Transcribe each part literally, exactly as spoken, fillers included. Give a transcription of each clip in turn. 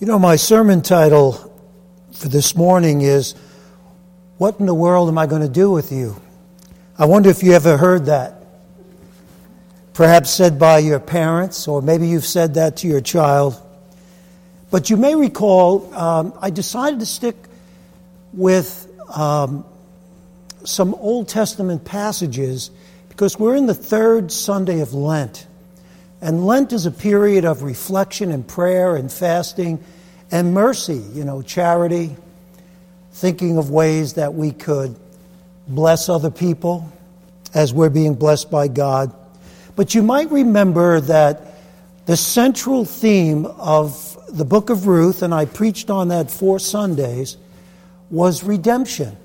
You know, my sermon title for this morning is, "What in the world am I going to do with you?" I wonder if you ever heard that. Perhaps said by your parents, or maybe you've said that to your child. But you may recall, um, I decided to stick with um, some Old Testament passages because we're in the third Sunday of Lent. And Lent is a period of reflection and prayer and fasting and mercy, you know, charity, thinking of ways that we could bless other people as we're being blessed by God. But you might remember that the central theme of the book of Ruth, and I preached on that four Sundays, was redemption.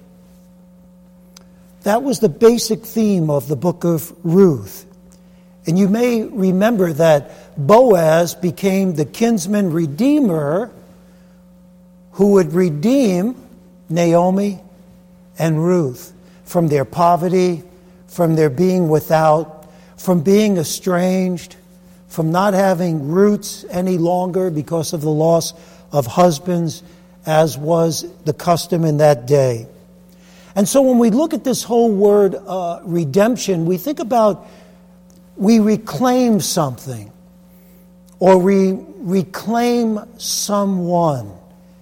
That was the basic theme of the book of Ruth. And you may remember that Boaz became the kinsman redeemer who would redeem Naomi and Ruth from their poverty, from their being without, from being estranged, from not having roots any longer because of the loss of husbands, as was the custom in that day. And so when we look at this whole word uh, redemption, we think about we reclaim something, or we reclaim someone.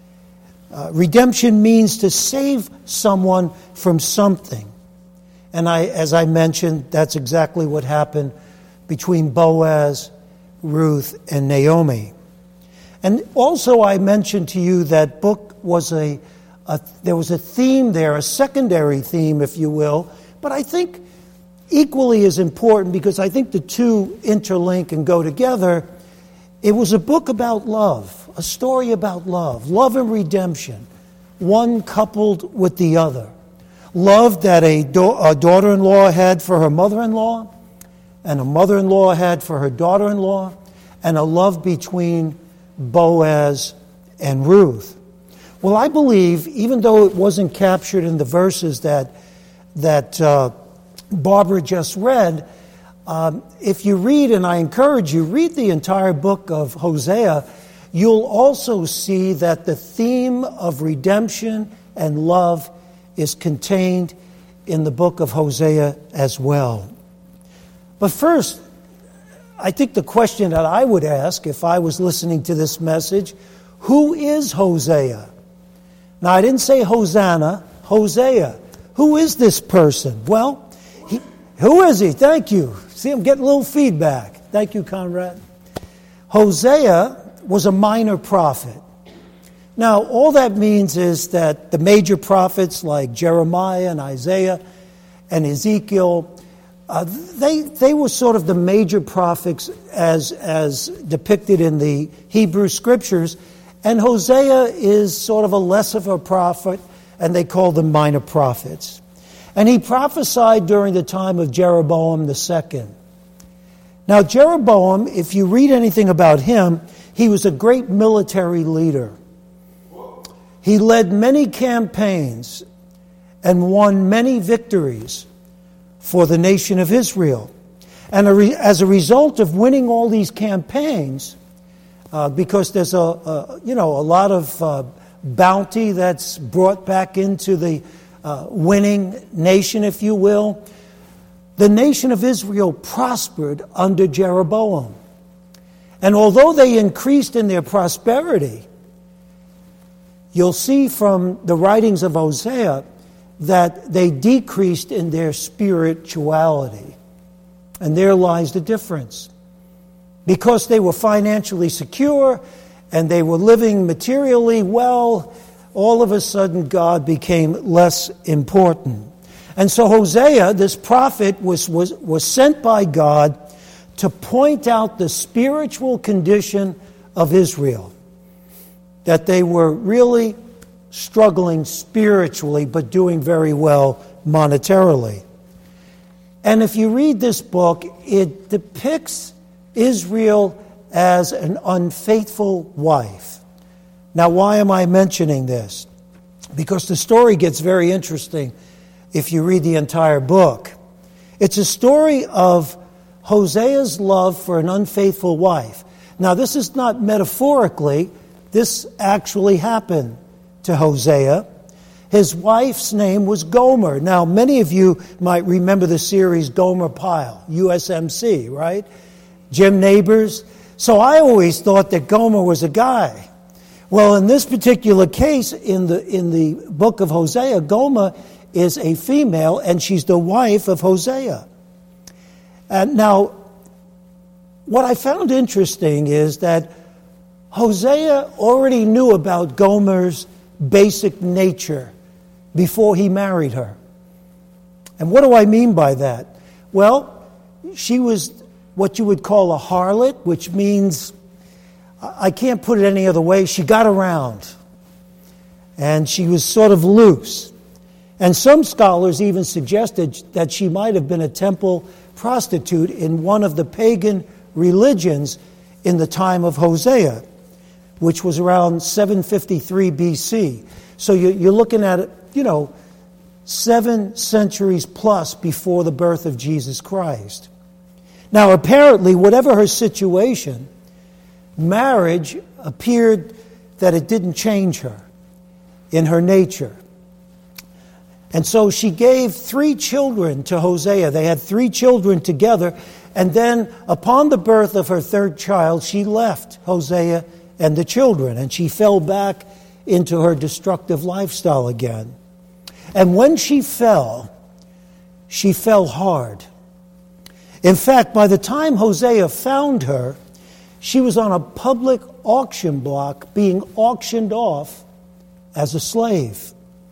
Uh, redemption means to save someone from something. And I, as I mentioned, that's exactly what happened between Boaz, Ruth, and Naomi. And also I mentioned to you that book was a, a there was a theme there, a secondary theme, if you will, but I think equally as important, because I think the two interlink and go together. It was a book about love, a story about love, love and redemption, one coupled with the other. Love that a, da- a daughter-in-law had for her mother-in-law, and a mother-in-law had for her daughter-in-law, and a love between Boaz and Ruth. Well, I believe, even though it wasn't captured in the verses that that uh, Barbara just read, um, if you read, and I encourage you, read the entire book of Hosea, you'll also see that the theme of redemption and love is contained in the book of Hosea as well. But first, I think the question that I would ask if I was listening to this message, who is Hosea? Now, I didn't say Hosanna, Hosea. Who is this person? Well, he, who is he? Thank you. See, I'm getting a little feedback. Thank you, Conrad. Hosea was a minor prophet. Now, all that means is that the major prophets like Jeremiah and Isaiah and Ezekiel, uh, they they were sort of the major prophets as as depicted in the Hebrew Scriptures, and Hosea is sort of a less of a prophet, and they call them minor prophets. And he prophesied during the time of Jeroboam the second. Now, Jeroboam, if you read anything about him, he was a great military leader. He led many campaigns and won many victories for the nation of Israel. And as a result of winning all these campaigns, uh, because there's a, a you know a lot of uh, bounty that's brought back into the uh, winning nation, if you will, the nation of Israel prospered under Jeroboam. And although they increased in their prosperity, you'll see from the writings of Hosea that they decreased in their spirituality. And there lies the difference. Because they were financially secure and they were living materially well, all of a sudden God became less important. And so Hosea, this prophet, was, was, was sent by God to point out the spiritual condition of Israel. That they were really struggling spiritually, but doing very well monetarily. And if you read this book, it depicts Israel as an unfaithful wife. Now, why am I mentioning this? Because the story gets very interesting if you read the entire book. It's a story of Hosea's love for an unfaithful wife. Now, this is not metaphorically, this actually happened to Hosea. His wife's name was Gomer. Now, many of you might remember the series Gomer Pyle, U S M C, right? Jim Nabors. So I always thought that Gomer was a guy. Well, in this particular case, in the in the book of Hosea, Gomer is a female, and she's the wife of Hosea. And now, what I found interesting is that Hosea already knew about Gomer's basic nature before he married her. And what do I mean by that? Well, she was what you would call a harlot, which means, I can't put it any other way, she got around. And she was sort of loose. And some scholars even suggested that she might have been a temple prostitute in one of the pagan religions in the time of Hosea, which was around seven fifty-three B C. So you're looking at, you know, seven centuries plus before the birth of Jesus Christ. Now, apparently, whatever her situation, marriage appeared that it didn't change her in her nature. And so she gave three children to Hosea. They had three children together. And then upon the birth of her third child, she left Hosea and the children. And she fell back into her destructive lifestyle again. And when she fell, she fell hard. In fact, by the time Hosea found her, she was on a public auction block being auctioned off as a slave.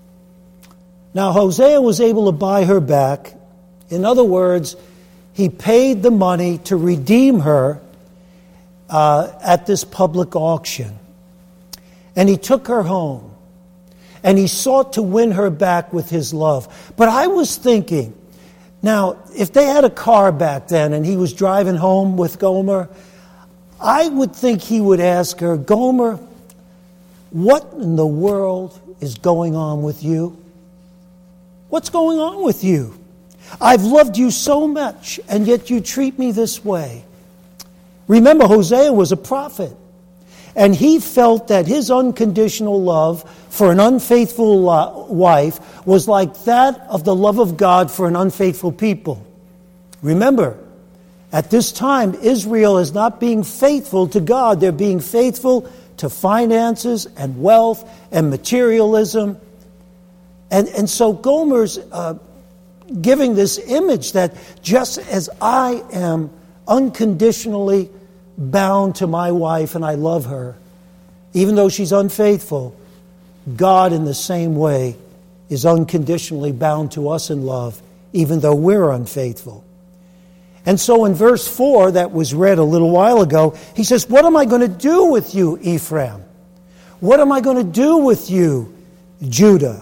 Now, Hosea was able to buy her back. In other words, he paid the money to redeem her uh, at this public auction. And he took her home. And he sought to win her back with his love. But I was thinking, now, if they had a car back then and he was driving home with Gomer, I would think he would ask her, Gomer, what in the world is going on with you? What's going on with you? I've loved you so much, and yet you treat me this way. Remember, Hosea was a prophet, and he felt that his unconditional love for an unfaithful wife was like that of the love of God for an unfaithful people. Remember, at this time, Israel is not being faithful to God. They're being faithful to finances and wealth and materialism. And, and so Gomer's uh, giving this image that just as I am unconditionally bound to my wife and I love her, even though she's unfaithful, God in the same way is unconditionally bound to us in love, even though we're unfaithful. And so in verse four that was read a little while ago, he says, what am I going to do with you, Ephraim? What am I going to do with you, Judah?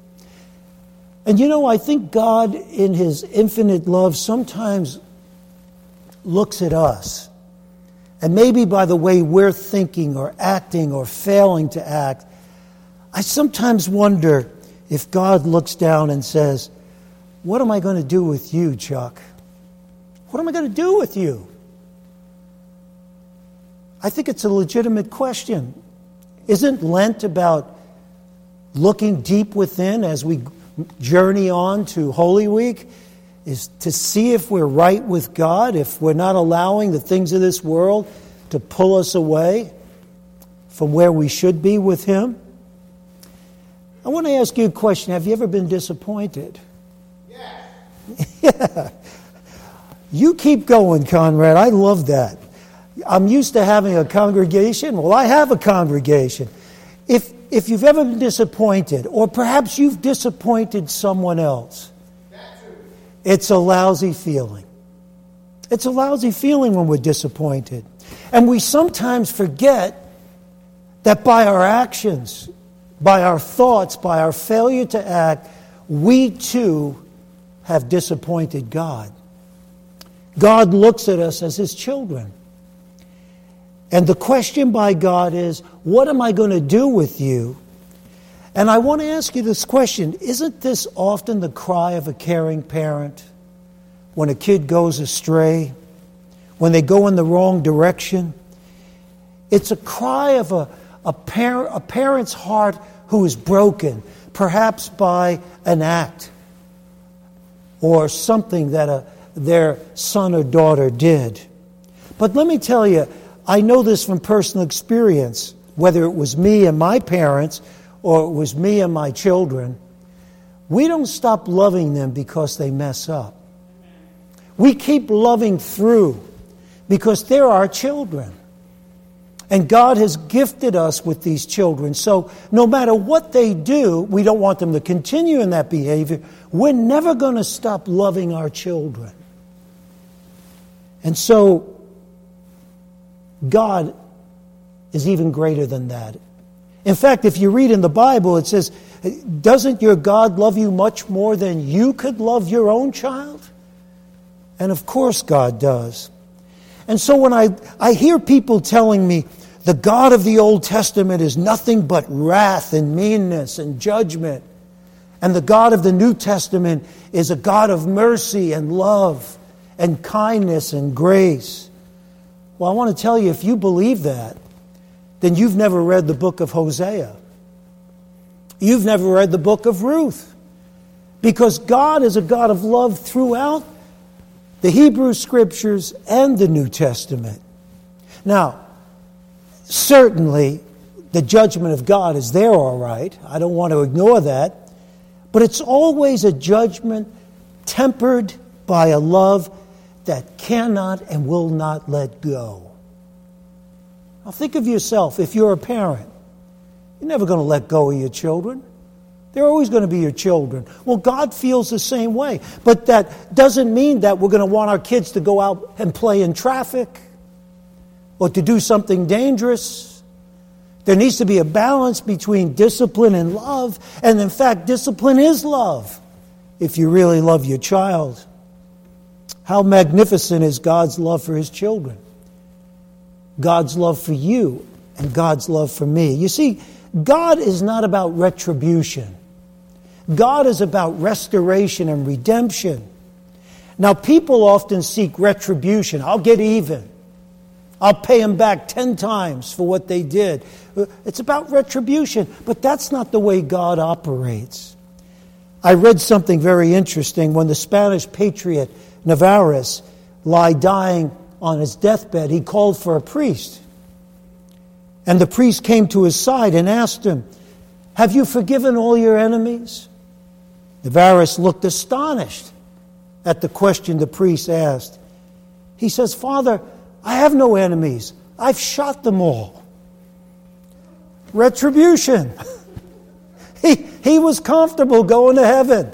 And you know, I think God in his infinite love sometimes looks at us. And maybe by the way we're thinking or acting or failing to act, I sometimes wonder if God looks down and says, what am I going to do with you, Chuck? What am I going to do with you? I think it's a legitimate question. Isn't Lent about looking deep within as we journey on to Holy Week? Is to see if we're right with God, if we're not allowing the things of this world to pull us away from where we should be with Him? I want to ask you a question. Have you ever been disappointed? Yes. Yeah. You keep going, Conrad. I love that. I'm used to having a congregation. Well, I have a congregation. If if you've ever been disappointed, or perhaps you've disappointed someone else, it's a lousy feeling. It's a lousy feeling when we're disappointed. And we sometimes forget that by our actions, by our thoughts, by our failure to act, we too have disappointed God. God looks at us as His children. And the question by God is, what am I going to do with you? And I want to ask you this question. Isn't this often the cry of a caring parent when a kid goes astray, when they go in the wrong direction? It's a cry of a, a, par- a parent's heart who is broken, perhaps by an act or something that a, their son or daughter did. But let me tell you, I know this from personal experience, whether it was me and my parents or it was me and my children. We don't stop loving them because they mess up. We keep loving through because they're our children. And God has gifted us with these children. So no matter what they do, we don't want them to continue in that behavior. We're never going to stop loving our children. And so God is even greater than that. In fact, if you read in the Bible, it says, doesn't your God love you much more than you could love your own child? And of course God does. And so when I, I hear people telling me, the God of the Old Testament is nothing but wrath and meanness and judgment, and the God of the New Testament is a God of mercy and love and kindness and grace. Well, I want to tell you, if you believe that, then you've never read the book of Hosea. You've never read the book of Ruth. Because God is a God of love throughout the Hebrew Scriptures and the New Testament. Now, certainly the judgment of God is there, all right. I don't want to ignore that. But it's always a judgment tempered by a love that cannot and will not let go. Now think of yourself. If you're a parent, you're never going to let go of your children. They're always going to be your children. Well, God feels the same way. But that doesn't mean that we're going to want our kids to go out and play in traffic or to do something dangerous. There needs to be a balance between discipline and love. And in fact, discipline is love if you really love your child. How magnificent is God's love for His children? God's love for you and God's love for me. You see, God is not about retribution. God is about restoration and redemption. Now, people often seek retribution. I'll get even. I'll pay them back ten times for what they did. It's about retribution, but that's not the way God operates. I read something very interesting. When the Spanish patriot Navarrete lay dying on his deathbed, he called for a priest. And the priest came to his side and asked him, "Have you forgiven all your enemies?" Navarrete looked astonished at the question the priest asked. He says, "Father, I have no enemies. I've shot them all." Retribution. he, he was comfortable going to heaven.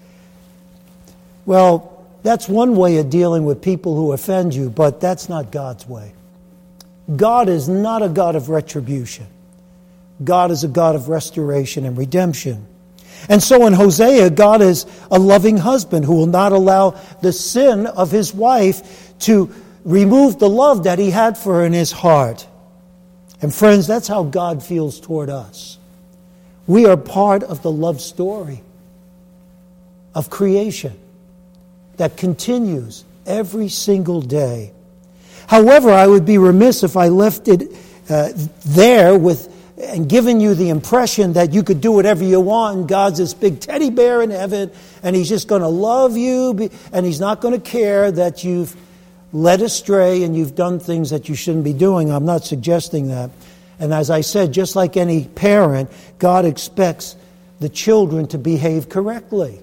Well, that's one way of dealing with people who offend you, but that's not God's way. God is not a God of retribution. God is a God of restoration and redemption. And so in Hosea, God is a loving husband who will not allow the sin of his wife to remove the love that he had for her in his heart. And friends, that's how God feels toward us. We are part of the love story of creation that continues every single day. However, I would be remiss if I left it uh, there with and given you the impression that you could do whatever you want and God's this big teddy bear in heaven and He's just going to love you and He's not going to care that you've led astray and you've done things that you shouldn't be doing. I'm not suggesting that. And as I said, just like any parent, God expects the children to behave correctly,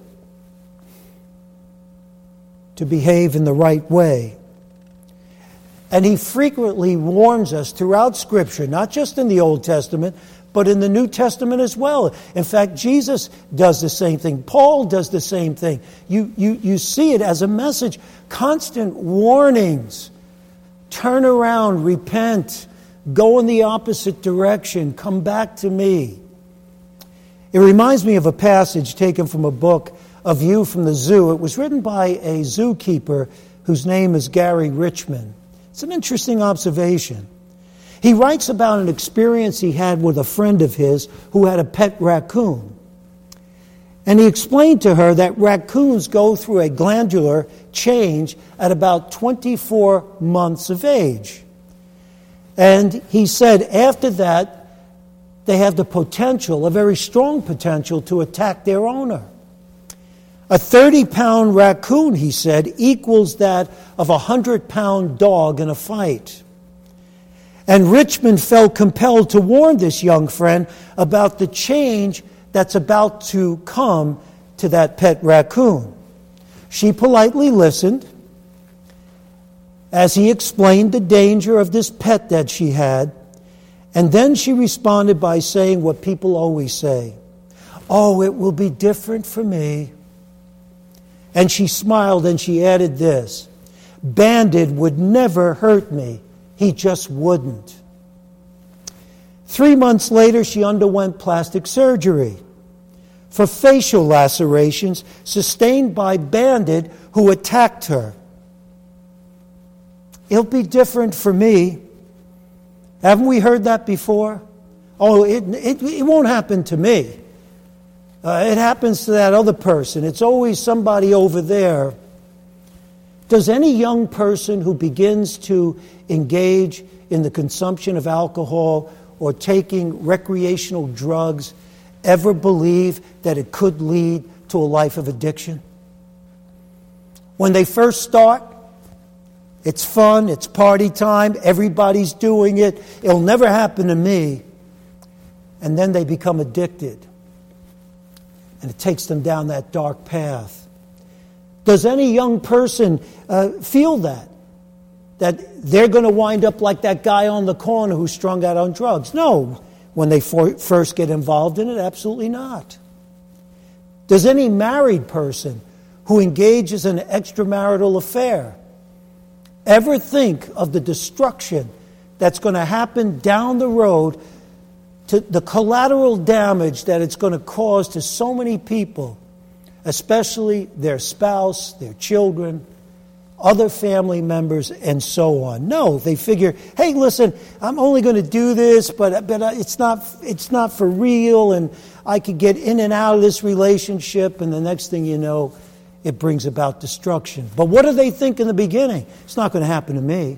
to behave in the right way. And He frequently warns us throughout Scripture, not just in the Old Testament, but in the New Testament as well. In fact, Jesus does the same thing. Paul does the same thing. You, you, you see it as a message. Constant warnings. Turn around, repent, go in the opposite direction, come back to me. It reminds me of a passage taken from a book, A View from the Zoo. It was written by a zookeeper whose name is Gary Richmond. It's an interesting observation. He writes about an experience he had with a friend of his who had a pet raccoon. And he explained to her that raccoons go through a glandular change at about twenty-four months of age. And he said after that, they have the potential, a very strong potential, to attack their owner. A thirty-pound raccoon, he said, equals that of a one hundred-pound dog in a fight. And Richmond felt compelled to warn this young friend about the change that's about to come to that pet raccoon. She politely listened as he explained the danger of this pet that she had, and then she responded by saying what people always say, "Oh, it will be different for me." And she smiled and she added this, "Bandit would never hurt me. He just wouldn't." Three months later, she underwent plastic surgery for facial lacerations sustained by Bandit, who attacked her. It'll be different for me. Haven't we heard that before? Oh, it, it, it won't happen to me. Uh, it happens to that other person. It's always somebody over there. Does any young person who begins to engage in the consumption of alcohol or taking recreational drugs ever believe that it could lead to a life of addiction? When they first start, it's fun, it's party time, everybody's doing it, it'll never happen to me. And then they become addicted. And it takes them down that dark path. Does any young person uh, feel that? That they're going to wind up like that guy on the corner who's strung out on drugs? No. When they for, first get involved in it, absolutely not. Does any married person who engages in an extramarital affair ever think of the destruction that's going to happen down the road, to the collateral damage that it's going to cause to so many people, especially their spouse, their children, other family members, and so on? No, they figure, hey, listen, I'm only going to do this, but but it's not it's not for real, and I could get in and out of this relationship, and the next thing you know, it brings about destruction. But what do they think in the beginning? It's not going to happen to me.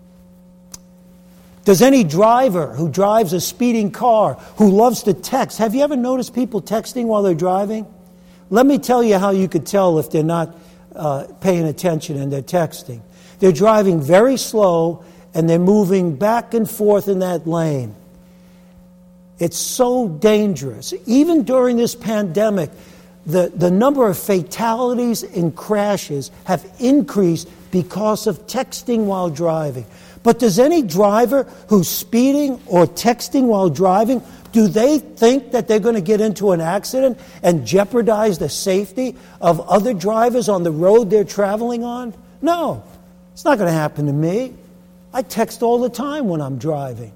Does any driver who drives a speeding car, who loves to text, have you ever noticed people texting while they're driving? Let me tell you how you could tell if they're not uh, paying attention and they're texting. They're driving very slow and they're moving back and forth in that lane. It's so dangerous. Even during this pandemic, The, the number of fatalities and crashes have increased because of texting while driving. But does any driver who's speeding or texting while driving, do they think that they're going to get into an accident and jeopardize the safety of other drivers on the road they're traveling on? No, it's not going to happen to me. I text all the time when I'm driving.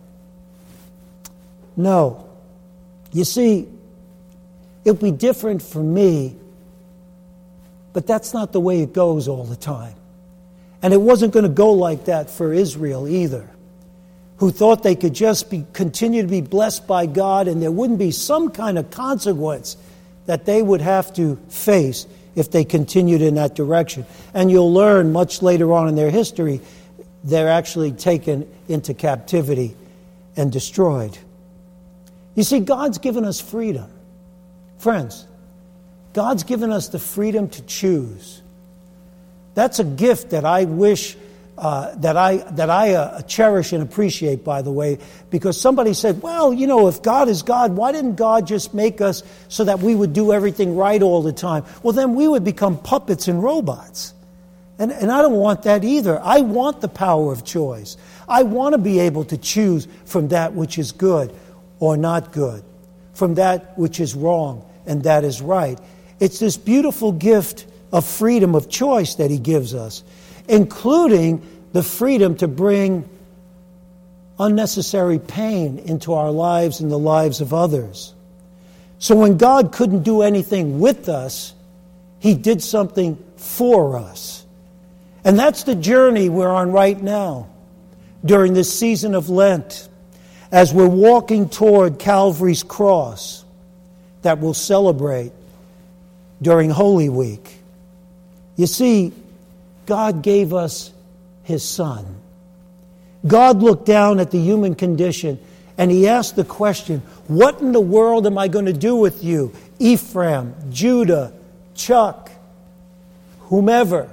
No. You see, it'll be different for me, but that's not the way it goes all the time. And it wasn't going to go like that for Israel either, who thought they could just be continue to be blessed by God and there wouldn't be some kind of consequence that they would have to face if they continued in that direction. And you'll learn much later on in their history, they're actually taken into captivity and destroyed. You see, God's given us freedom. Friends, God's given us the freedom to choose. That's a gift that I wish, uh, that I that I uh, cherish and appreciate, by the way, because somebody said, well, you know, if God is God, why didn't God just make us so that we would do everything right all the time? Well, then we would become puppets and robots. And, and I don't want that either. I want the power of choice. I want to be able to choose from that which is good or not good, from that which is wrong and that is right. It's this beautiful gift of freedom of choice that He gives us, including the freedom to bring unnecessary pain into our lives and the lives of others. So when God couldn't do anything with us, He did something for us. And that's the journey we're on right now during this season of Lent, as we're walking toward Calvary's cross that we'll celebrate during Holy Week. You see, God gave us His Son. God looked down at the human condition And he asked the question, what in the world am I going to do with you? Ephraim, Judah, Chuck, whomever.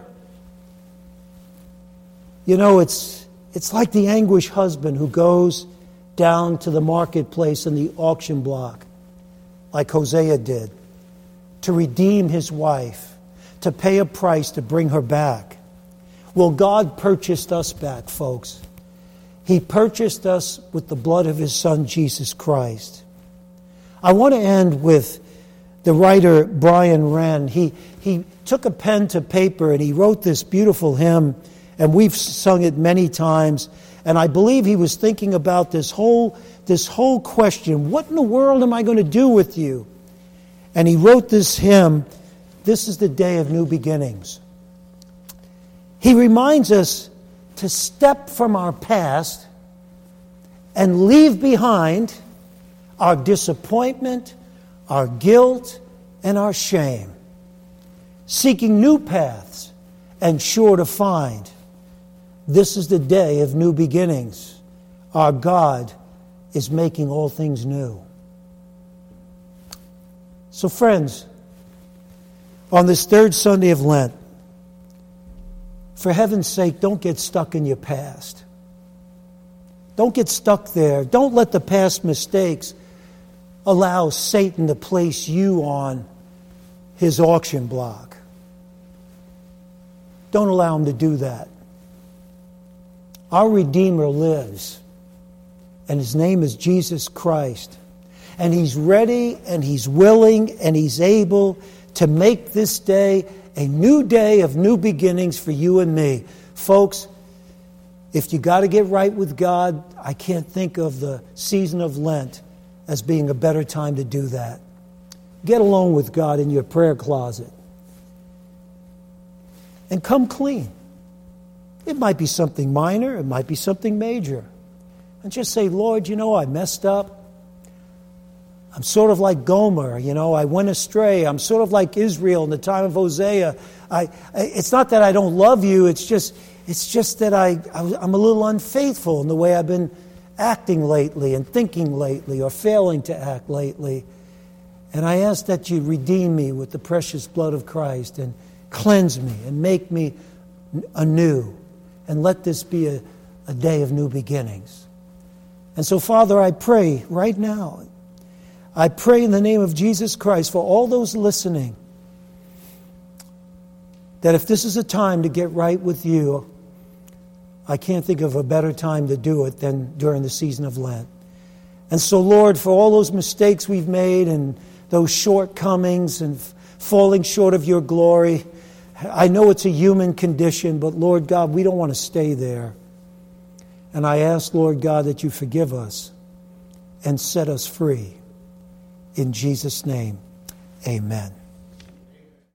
You know, it's it's like the anguished husband who goes down to the marketplace in the auction block, like Hosea did, to redeem his wife, to pay a price to bring her back. Well, God purchased us back, folks. He purchased us with the blood of His Son, Jesus Christ. I want to end with the writer Brian Wren. He, he took a pen to paper and he wrote this beautiful hymn, and we've sung it many times. And I believe he was thinking about this whole, this whole question, what in the world am I going to do with you? And he wrote this hymn, This is the Day of New Beginnings. He reminds us to step from our past and leave behind our disappointment, our guilt, and our shame, seeking new paths and sure to find. This is the day of new beginnings. Our God is making all things new. So friends, on this third Sunday of Lent, for heaven's sake, don't get stuck in your past. Don't get stuck there. Don't let the past mistakes allow Satan to place you on his auction block. Don't allow him to do that. Our Redeemer lives, and His name is Jesus Christ. And He's ready, and He's willing, and He's able to make this day a new day of new beginnings for you and me. Folks, if you got to get right with God, I can't think of the season of Lent as being a better time to do that. Get alone with God in your prayer closet. And come clean. It might be something minor, it might be something major. And just say, Lord, you know, I messed up. I'm sort of like Gomer, you know, I went astray. I'm sort of like Israel in the time of Hosea. I, I, it's not that I don't love you, it's just it's just that I, I, I'm a little unfaithful in the way I've been acting lately and thinking lately or failing to act lately. And I ask that you redeem me with the precious blood of Christ and cleanse me and make me anew. And let this be a, a day of new beginnings. And so, Father, I pray right now, I pray in the name of Jesus Christ for all those listening, that if this is a time to get right with you, I can't think of a better time to do it than during the season of Lent. And so, Lord, for all those mistakes we've made and those shortcomings and falling short of your glory, I know it's a human condition, but Lord God, we don't want to stay there. And I ask, Lord God, that you forgive us and set us free. In Jesus' name, amen.